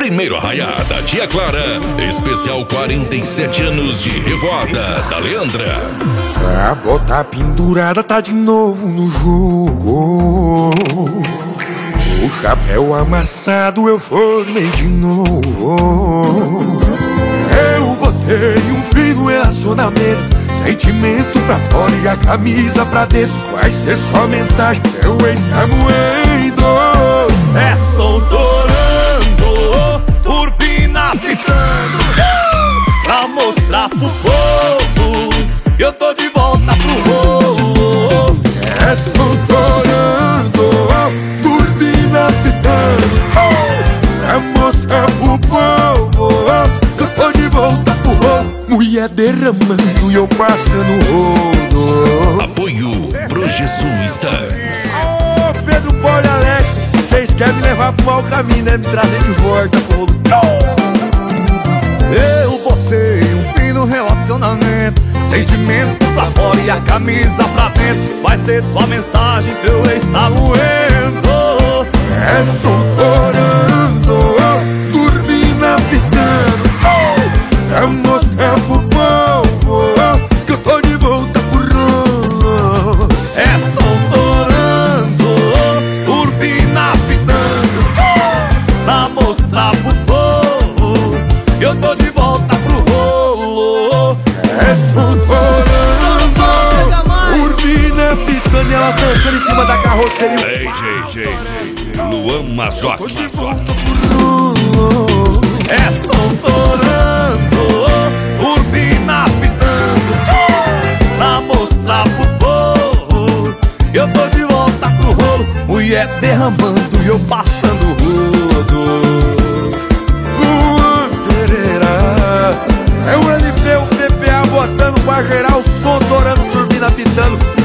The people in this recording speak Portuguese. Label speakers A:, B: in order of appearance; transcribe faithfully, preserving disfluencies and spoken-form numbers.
A: Primeiro arraiá da Tia Clara, especial quarenta e sete anos de revoada da Leandra.
B: A bota pendurada tá de novo no jogo. O chapéu amassado eu formei de novo. Eu botei um fim no relacionamento, sentimento pra fora e a camisa pra dentro. Vai ser só mensagem, seu ex tá moendo.
C: É soltorando, turbina pitando, pra mostrar pro povo que eu tô de volta pro rolo.
B: É soltorando, turbina pitando, pra mostrar pro povo que eu tô de volta pro rolo. Mulher derramando e eu passando rolo.
A: Apoio Projeção Stars.
B: Ô Pedro, Paulo e Alex, vocês querem me levar pro mau caminho, né? Me trazer de volta pro rolo.
C: Eu botei um fim no relacionamento, sentimento pra fora e a camisa pra dentro. Vai ser tua mensagem, teu ex tá moendo.
B: É soltorando, turbina pitando, pra mostrar pro povo que eu tô de volta pro rolo.
C: É soltorando, turbina pitando, pra mostrar pro povo que eu tô de volta pro rolo.
B: É soltorando, turbina pitando e elas dançando em cima da carroceria.
A: D J Luan Mazoc.
C: É soltorando, turbina pitando, pra mostrar pro povo que eu tô de volta pro rolo. Mulher derramando e eu passando rodo.
B: Luan Pereira, é o L P, o P P A botando pra gerar o som, torando, turbina pitando.